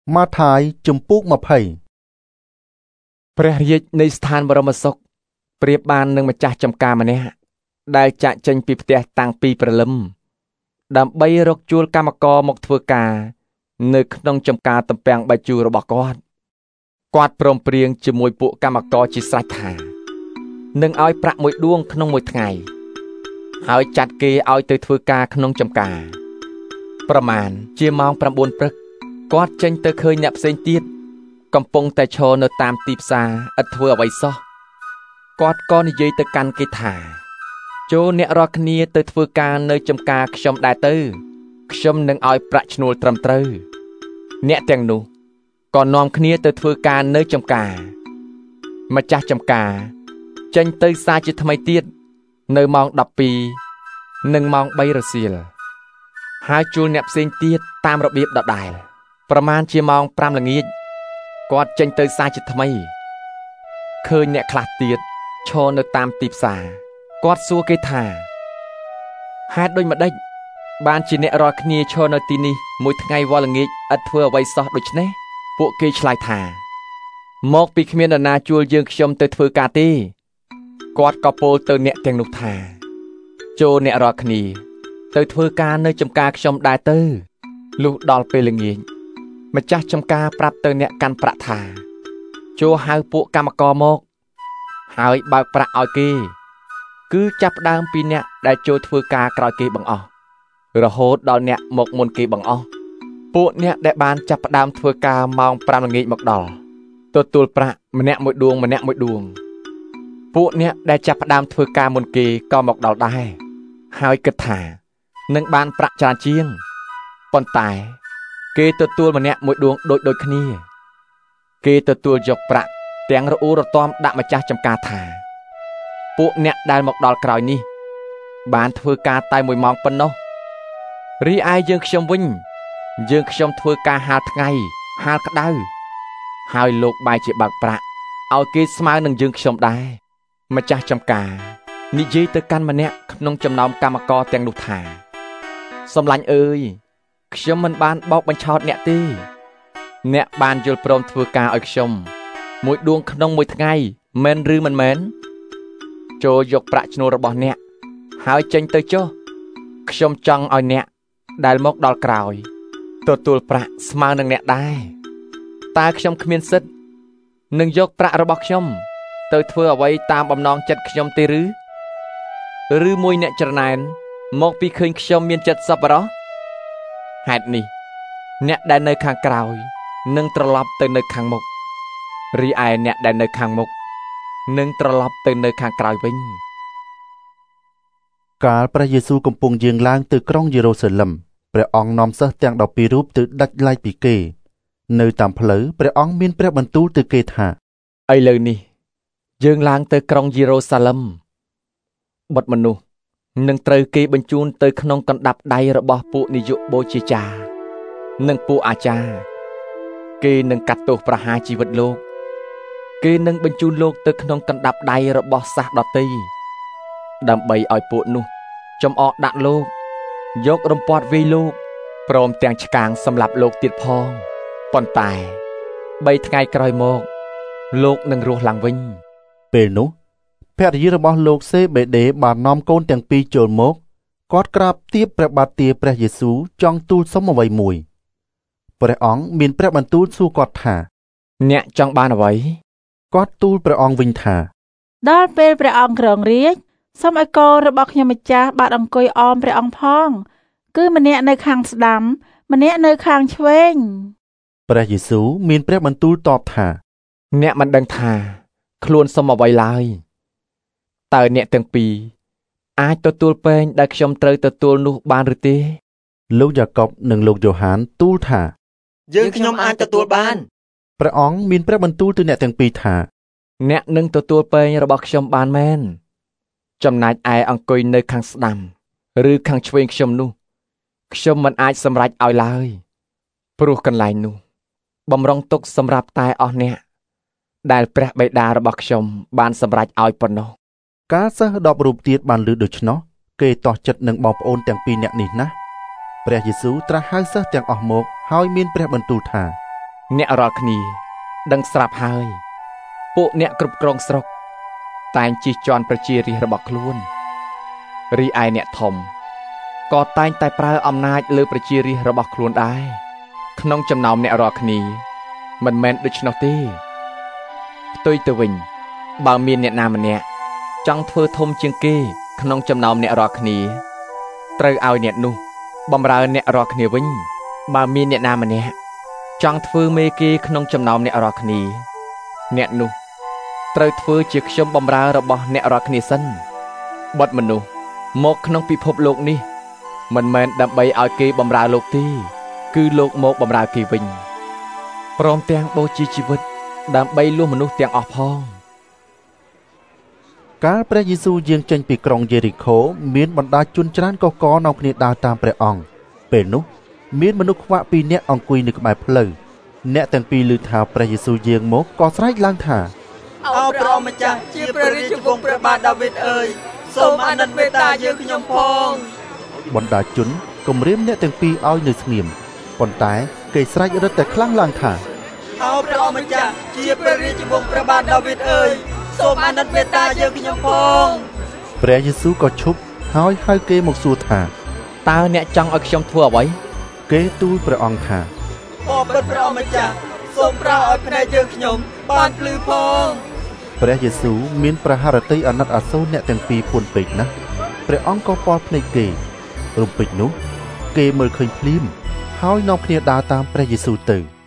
ម៉ាថាយជំពូក20 ព្រះរាជនៃស្ថានបរមសុខប្រៀបបាននឹងម្ចាស់ចំការម្នាក់ដែលចាក់ចេញពីផ្ទះតាំងពីព្រលឹមដើម្បីរកជួលកម្មករមកធ្វើការនៅក្នុងចំការទំពាំងបាយជូររបស់គាត់ព្រមព្រៀងជាមួយពួកកម្មករជាស្រេចថានឹងឲ្យប្រាក់មួយដួងក្នុងមួយថ្ងៃហើយចាត់គេឲ្យទៅធ្វើការក្នុងចំការប្រមាណជាម៉ោង 9 ព្រឹកគាត់ចេញទៅឃើញអ្នកផ្សេងទៀតកំពុងតែឈរនៅតាមទីផ្សារឥតធ្វើអ្វីសោះគាត់ក៏និយាយទៅកាន់គេថាចូលអ្នករាល់គ្នាទៅធ្វើការនៅចំការខ្ញុំដែរទៅខ្ញុំនឹងឲ្យប្រាក់ឈ្នួលត្រឹមត្រូវអ្នកទាំងនោះក៏នាំគ្នាទៅធ្វើការនៅចំការម្ចាស់ចំការចេញទៅសារជាថ្មីទៀតនៅម៉ោង 12 និងម៉ោង 3 រសៀលហើយជួលអ្នកផ្សេងទៀតតាមរបៀបដដែលប្រមាណជាម៉ោង 5 ល្ងាចគាត់ចេញទៅសារជាថ្មីឃើញអ្នកខ្លះទៀតឈរនៅតាមទីផ្សារគាត់សួរគេថាហេតុដូចម្ដេចបានជាអ្នករាល់គ្នាឈរនៅទីនេះមួយថ្ងៃវល់ល្ងាចឥតធ្វើអ្វីសោះដូច្នេះពួកគេឆ្លើយថាមកពីគ្មាននរណាជួលយើងខ្ញុំទៅធ្វើការទេគាត់ក៏ពោលទៅអ្នកទាំងនោះថាចូលអ្នករាល់គ្នាទៅធ្វើការនៅចំការខ្ញុំដែរទៅលុះដល់ពេលល្ងាចម្ចាស់ចំការប្រាប់ទៅអ្នកកាន់ប្រាក់ថាចូលហៅពួកកម្មករមកហើយបើកប្រាក់ឲ្យគេគឺចាប់ផ្ដើមពីអ្នកដែលចូលធ្វើការក្រោយគេបង្អស់រហូតដល់អ្នកមកមុនគេបង្អស់ពួកអ្នកដែលបានចាប់ផ្ដើមធ្វើការម៉ោង 5 ល្ងាចមកដល់ទទួលប្រាក់ម្នាក់មួយដួងពួកអ្នកដែលចាប់ផ្ដើមធ្វើការមុនគេក៏មកដល់ដែរហើយគិតថានឹងបានប្រាក់ច្រើនជាងប៉ុន្តែគេទទួលម្នាក់មួយដួងដូចគ្នាគេទទួលយកប្រាក់ទាំងរអ៊ូរទាំដាក់ម្ចាស់ចំការថាពួកអ្នកដែលមកដល់ក្រោយនេះបានធ្វើការតែ1 ម៉ោងប៉ុណ្ណោះរីឯយើងខ្ញុំវិញយើងខ្ញុំធ្វើការហាលថ្ងៃហាលក្តៅហើយលោកបែរជាបើកប្រាក់ឲ្យគេស្មើនឹងយើងខ្ញុំដែរម្ចាស់ចំការនិយាយទៅកាន់ម្នាក់ក្នុងចំណោមកម្មករទាំងនោះថាសំឡាញ់អើយខ្ញុំមិនបានបោកបញ្ឆោតអ្នកទេអ្នកបានយល់ព្រមធ្វើការឲ្យខ្ញុំមួយដួងក្នុងមួយថ្ងៃមែនឬមិនមែនចូលយកប្រាក់ឈ្នួលរបស់អ្នកហើយចេញទៅចុះខ្ញុំចង់ឲ្យអ្នកដែលមកដល់ក្រោយទទួលប្រាក់ស្មើនឹងអ្នកដែរតើខ្ញុំគ្មានសិទ្ធិនឹងយកប្រាក់របស់ខ្ញុំទៅធ្វើអ្វីតាមបំណងចិត្តខ្ញុំទេឬមួយអ្នកច្រណែនមកពីឃើញខ្ញុំមានចិត្តសប្បុរសហេតុនេះអ្នកដែលនៅខាងក្រោយនឹងត្រឡប់ទៅនៅខាងមុខរីឯអ្នកដែលនៅខាងមុខនឹងត្រឡប់ទៅនៅខាងក្រោយវិញកាលព្រះយេស៊ូវកំពុងយាងឡើងទៅក្រុងយេរូសាឡិមព្រះអង្គនាំសិស្សទាំង12រូបទៅដាច់ឡែកពីគេនៅតាមផ្លូវព្រះអង្គមានព្រះបន្ទូលទៅគេថាឥឡូវនេះយើងឡើងទៅក្រុងយេរូសាឡិមបុត្រមនុស្សនឹងត្រូវគេបញ្ជូនទៅក្នុងកណ្ដាប់ដៃរបស់ពួកនាយកបូជាចារ្យនិងពួកអាចារ្យគេនឹងកាត់ទោសប្រហារជីវិតលោកគេនឹងបញ្ជូនលោកទៅក្នុងកណ្ដាប់ដៃរបស់សាសដតីដើម្បីឲ្យពួកនោះចំអកដាក់លោកយករំពាត់វាយលោកព្រមទាំងឆ្កាងសម្លាប់លោកទៀតផងប៉ុន្តែ3 ថ្ងៃក្រោយមកលោកនឹងរស់ឡើងវិញពេលនោះភរិយារបស់លោកសេបេដេបាននាំកូនទាំងពីរចូលមកគាត់ក្រាបទាបព្រះបាទទាព្រះយេស៊ូវចង់ទូលសុំអ្វីមួយព្រះអង្គមានព្រះបន្ទូលសួរគាត់ថាអ្នកចង់បានអ្វីគាត់ទូលព្រះអង្គវិញថាដល់ពេលព្រះអង្គគ្រងរាជ្យសូមឲ្យកូនរបស់ខ្ញុំម្ចាស់បានអង្គុយអមព្រះអង្គផងគឺម្នាក់នៅខាងស្ដាំម្នាក់នៅខាងឆ្វេងព្រះយេស៊ូវមានព្រះបន្ទូលតបថាអ្នកមិនដឹងថាខ្លួនសុំអ្វីឡើយតើអ្នកទាំងពីរអាចទទួលពែងដែលខ្ញុំត្រូវទទួលនោះបានឬទេលោកយ៉ាកុបនិងលោកយ៉ូហានទូលថាយើងខ្ញុំអាចទទួលបានព្រះអង្គមានព្រះបន្ទូលទៅអ្នកទាំងពីរថាអ្នកនឹងទទួលពែងរបស់ខ្ញុំបានមែនចំណែកឯអង្គុយនៅខាងស្ដាំឬខាងឆ្វេងខ្ញុំនោះខ្ញុំមិនអាចសម្រេចឲ្យឡើយព្រោះកន្លែងនោះបំរុងទុកសម្រាប់តែអស់អ្នកដែលព្រះបិតារបស់ខ្ញុំបានសម្រេចឲ្យប៉ុណ្ណោះកាលសិស្ស10រូបទៀតបានឮដូច្នោះគេតោះចិត្តនឹងបងប្អូនទាំងពីរនាក់នេះណាស់ព្រះយេស៊ូវត្រាស់ហៅសិស្សទាំងអស់មកហើយមានព្រះបន្ទូលថាអ្នករាល់គ្នាដឹងស្រាប់ហើយពួកអ្នកគ្រប់គ្រងស្រុកតែងជិះជាន់ប្រជារាស្ត្ររបស់ខ្លួនរីឯអ្នកធំក៏តែងតែប្រើអំណាចលើប្រជារាស្ត្ររបស់ខ្លួនដែរក្នុងចំណោមអ្នករាល់គ្នាមិនមែនដូច្នោះទេផ្ទុយទៅវិញបើមានអ្នកណាម្នាក់ចង់ធ្វើធំជាងគេក្នុងចំណោមអ្នករាល់គ្នាត្រូវឲ្យអ្នកនោះបម្រើអ្នករាល់គ្នាវិញបើមានអ្នកណាម្នាក់ចង់ធ្វើមេគេក្នុងចំណោមអ្នករាល់គ្នាអ្នកនោះត្រូវធ្វើជាខ្ញុំបម្រើរបស់អ្នករាល់គ្នាសិនបុត្រមនុស្សមកក្នុងពិភពលោកនេះមិនមែនដើម្បីឲ្យគេបម្រើលោកទេគឺលោកមកបម្រើគេវិញព្រមទាំងបូជាជីវិតដើម្បីលួសមនុស្សទាំងអស់ផងកាលព្រះយេស៊ូវយាងចេញពីក្រុងយេរីកូមានបណ្ដាជនច្រើនកុះករនាំគ្នាដើរតាមព្រះអង្គពេលនោះមានមនុស្សខ្វាក់2នាក់អង្គុយនៅក្បែរផ្លូវអ្នកទាំងពីរឮថាព្រះយេស៊ូវយាងមកក៏ស្រែកឡើងថាអោព្រះម្ចាស់ជាព្រះរាជវង្សព្រះបាទដាវីតអើយសូមអាណិតមេត្តាយើងខ្ញុំផងបណ្ដាជនគំរាមអ្នកទាំងពីរឲ្យនៅស្ងៀមប៉ុន្តែគេស្រែករឹតតែខ្លាំងឡើងថាអោព្រះម្ចាស់ជាព្រះរាជវង្សព្រះបាទដាវីតអើយសូមអាណិតមេត្តាយើងខ្ញុំផងព្រះយេស៊ូវក៏ឈប់ហើយហៅគេមកសួរថាតើអ្នកចង់ឲ្យខ្ញុំធ្វើអ្វីគេទូលព្រះអង្គថាអរព្រះម្ចាស់សូមប្រោសឲ្យភ្នែកយើងខ្ញុំបានភ្លឺផងព្រះយេស៊ូវមានប្រហារតីអាណិតអាសូរអ្នកទាំងពីរពួនពេកណាស់ព្រះអង្គក៏ប៉ល់ភ្នែកគេរំពេចនោះគេមើលឃើញភ្លាមហើយនាំគ្នាដើរតាមព្រះយេស៊ូវទៅ